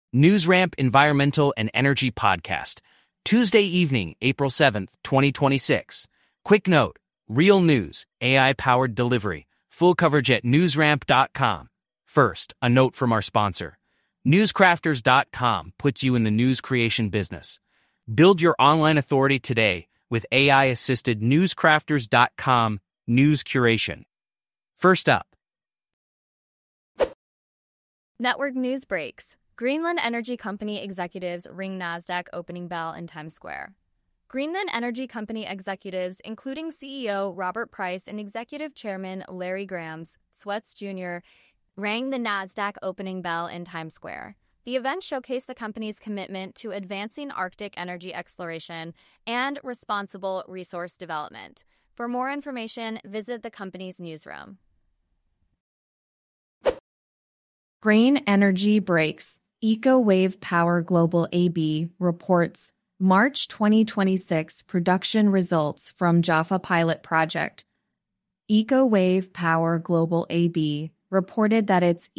NewsRamp Environmental and Energy Podcast, Tuesday evening, April 7th, 2026. Quick note, real news, AI-powered delivery, full coverage at newsramp.com. First, a note from our sponsor. Newscrafters.com puts you in the news creation business. Build your online authority today with AI-assisted newscrafters.com news curation. First up. Network news breaks. Greenland Energy Company executives ring NASDAQ opening bell in Times Square. Greenland Energy Company executives, including CEO Robert Price and Executive Chairman Larry Grams, Sweats Jr., rang the NASDAQ opening bell in Times Square. The event showcased the company's commitment to advancing Arctic energy exploration and responsible resource development. For more information, visit the company's newsroom. Grain Energy breaks. EcoWave Power Global AB reports March 2026 production results from Jaffa Pilot Project. EcoWave Power Global AB reported that its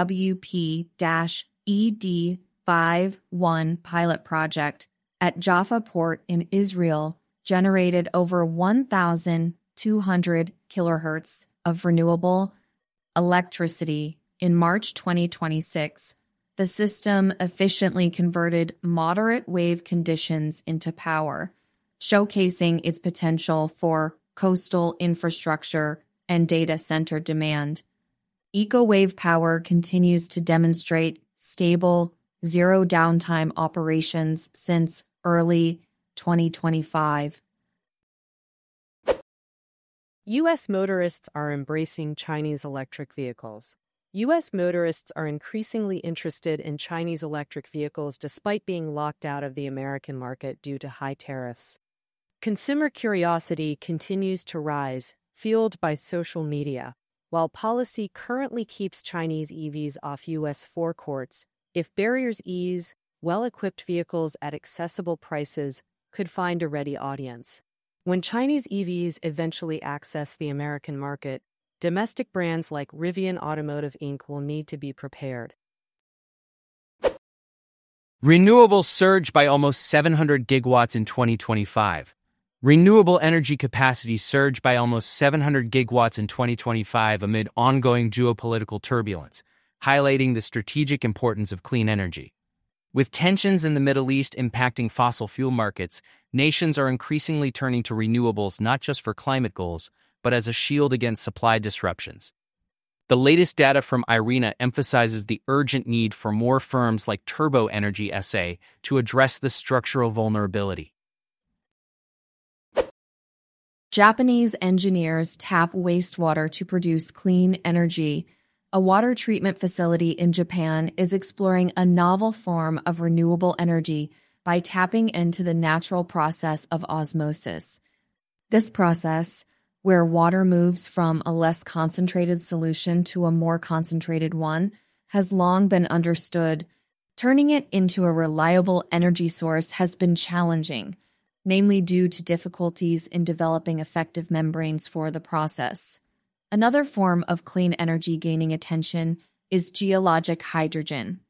EWP-ED51 pilot project at Jaffa Port in Israel generated over 1,200 kilohertz of renewable electricity in March 2026. The system efficiently converted moderate wave conditions into power, showcasing its potential for coastal infrastructure and data center demand. EcoWave Power continues to demonstrate stable, zero downtime operations since early 2025. U.S. motorists are embracing Chinese electric vehicles. U.S. motorists are increasingly interested in Chinese electric vehicles despite being locked out of the American market due to high tariffs. Consumer curiosity continues to rise, fueled by social media. While policy currently keeps Chinese EVs off U.S. forecourts, if barriers ease, well-equipped vehicles at accessible prices could find a ready audience. When Chinese EVs eventually access the American market, domestic brands like Rivian Automotive Inc. will need to be prepared. Renewables surged by almost 700 gigawatts in 2025. Renewable energy capacity surged by almost 700 gigawatts in 2025 amid ongoing geopolitical turbulence, highlighting the strategic importance of clean energy. With tensions in the Middle East impacting fossil fuel markets, nations are increasingly turning to renewables not just for climate goals, but as a shield against supply disruptions. The latest data from IRENA emphasizes the urgent need for more firms like Turbo Energy SA to address this structural vulnerability. Japanese engineers tap wastewater to produce clean energy. A water treatment facility in Japan is exploring a novel form of renewable energy by tapping into the natural process of osmosis. This process, where water moves from a less concentrated solution to a more concentrated one, has long been understood. Turning it into a reliable energy source has been challenging, namely due to difficulties in developing effective membranes for the process. Another form of clean energy gaining attention is geologic hydrogen.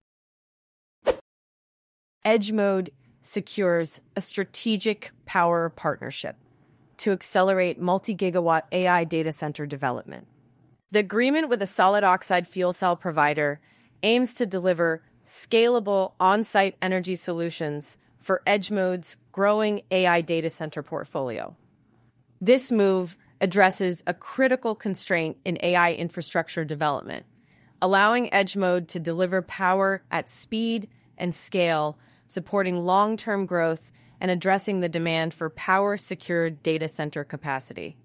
EdgeMode secures a strategic power partnership to accelerate multi-gigawatt AI data center development. The agreement with a solid oxide fuel cell provider aims to deliver scalable on-site energy solutions for EdgeMode's growing AI data center portfolio. This move addresses a critical constraint in AI infrastructure development, allowing EdgeMode to deliver power at speed and scale, supporting long-term growth and addressing the demand for power-secured data center capacity.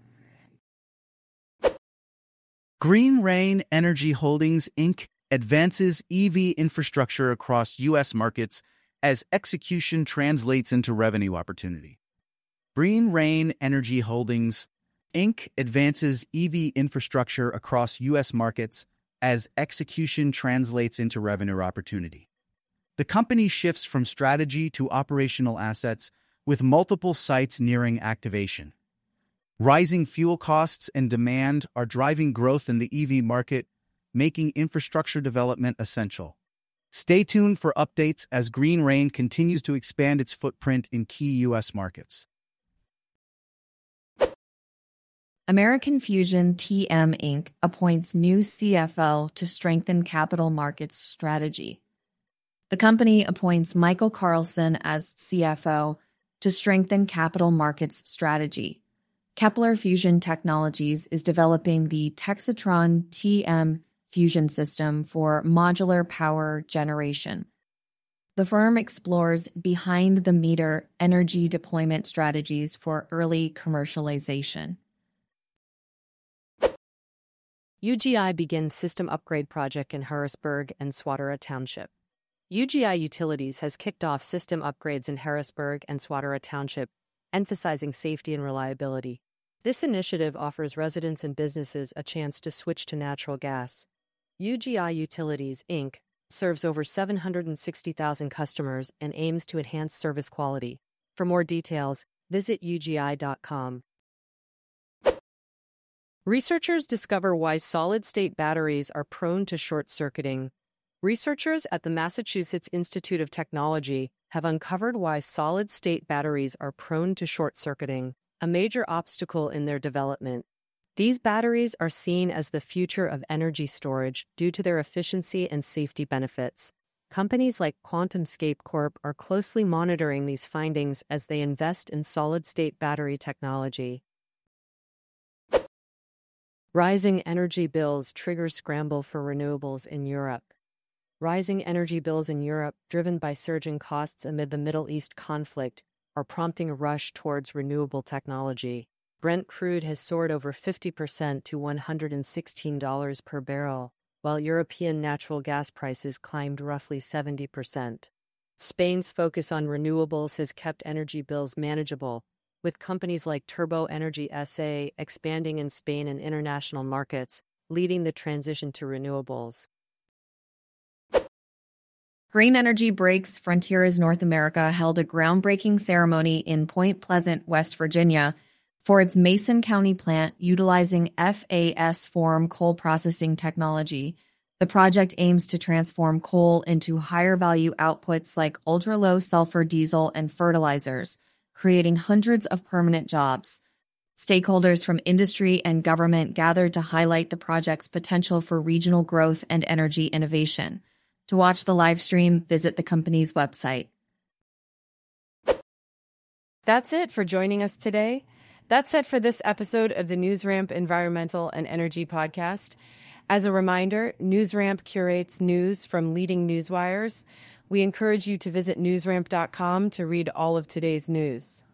Green Rain Energy Holdings, Inc. advances EV infrastructure across U.S. markets as execution translates into revenue opportunity. Green Rain Energy Holdings, Inc. advances EV infrastructure across U.S. markets as execution translates into revenue opportunity. The company shifts from strategy to operational assets with multiple sites nearing activation. Rising fuel costs and demand are driving growth in the EV market, making infrastructure development essential. Stay tuned for updates as Green Rain continues to expand its footprint in key U.S. markets. American Fusion TM Inc. appoints new CFO to strengthen capital markets strategy. The company appoints Michael Carlson as CFO to strengthen capital markets strategy. Kepler Fusion Technologies is developing the Texatron TM fusion system for modular power generation. The firm explores behind-the-meter energy deployment strategies for early commercialization. UGI begins system upgrade project in Harrisburg and Swatara Township. UGI Utilities has kicked off system upgrades in Harrisburg and Swatara Township, emphasizing safety and reliability. This initiative offers residents and businesses a chance to switch to natural gas. UGI Utilities, Inc. serves over 760,000 customers and aims to enhance service quality. For more details, visit ugi.com. Researchers discover why solid-state batteries are prone to short-circuiting. Researchers at the Massachusetts Institute of Technology have uncovered why solid-state batteries are prone to short-circuiting, a major obstacle in their development. These batteries are seen as the future of energy storage due to their efficiency and safety benefits. Companies like QuantumScape Corp are closely monitoring these findings as they invest in solid-state battery technology. Rising energy bills trigger scramble for renewables in Europe. Rising energy bills in Europe, driven by surging costs amid the Middle East conflict, are prompting a rush towards renewable technology. Brent crude has soared over 50% to $116 per barrel, while European natural gas prices climbed roughly 70%. Spain's focus on renewables has kept energy bills manageable, with companies like Turbo Energy SA expanding in Spain and international markets, leading the transition to renewables. Green Energy Breaks Frontiers North America held a groundbreaking ceremony in Point Pleasant, West Virginia, for its Mason County plant utilizing FAS form coal processing technology. The project aims to transform coal into higher value outputs like ultra-low sulfur diesel and fertilizers, creating hundreds of permanent jobs. Stakeholders from industry and government gathered to highlight the project's potential for regional growth and energy innovation. To watch the live stream, visit the company's website. That's it for joining us today. That's it for this episode of the NewsRamp Environmental and Energy Podcast. As a reminder, NewsRamp curates news from leading newswires. We encourage you to visit newsramp.com to read all of today's news.